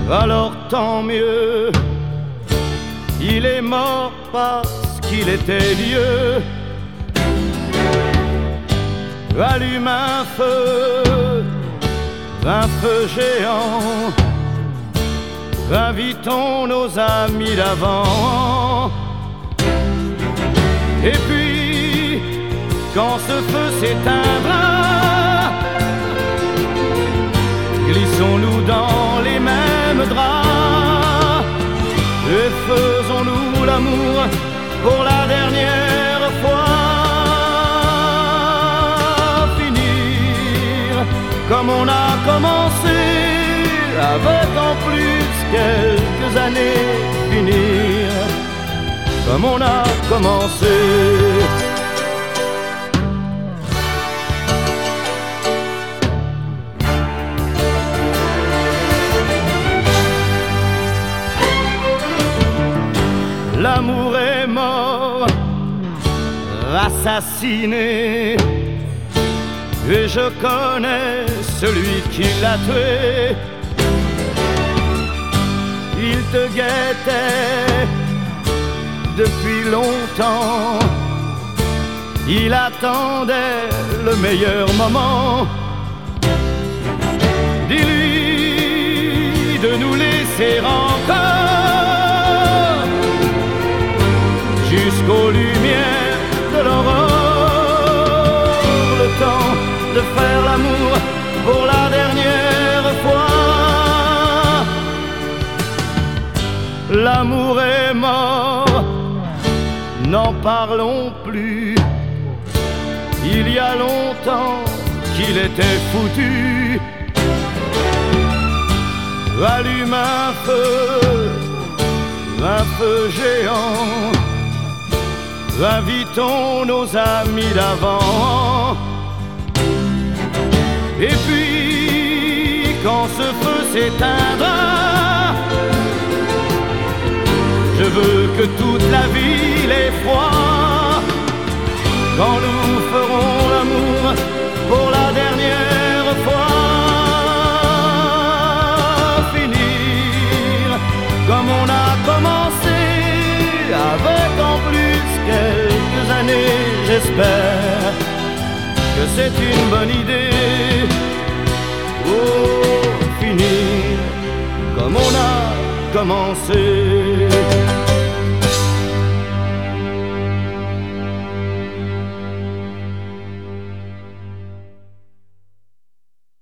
alors tant mieux. Il est mort parce qu'il était vieux. Allume un feu géant. Invitons nos amis d'avant. Et puis, quand ce feu s'éteindra, glissons-nous dans les mêmes draps et faisons-nous l'amour pour la dernière fois. Finir comme on a commencé, avec en plus quelques années. Finir comme on a commencé. L'amour est mort, assassiné, et je connais celui qui l'a tué. Il te guettait depuis longtemps, il attendait le meilleur moment. Dis-lui de nous laisser encore jusqu'aux lumières de l'aurore, le temps de faire l'amour pour la dernière fois. L'amour est mort, n'en parlons plus. Il y a longtemps qu'il était foutu. Allume un feu géant. Invitons nos amis d'avant. Et puis, quand ce feu s'éteindra, je veux que toute la ville ait froid. Quand nous ferons l'amour pour la dernière fois. Finir comme on a commencé, avec en plus quelques années. J'espère que c'est une bonne idée. Oh, finir comme on a commencé.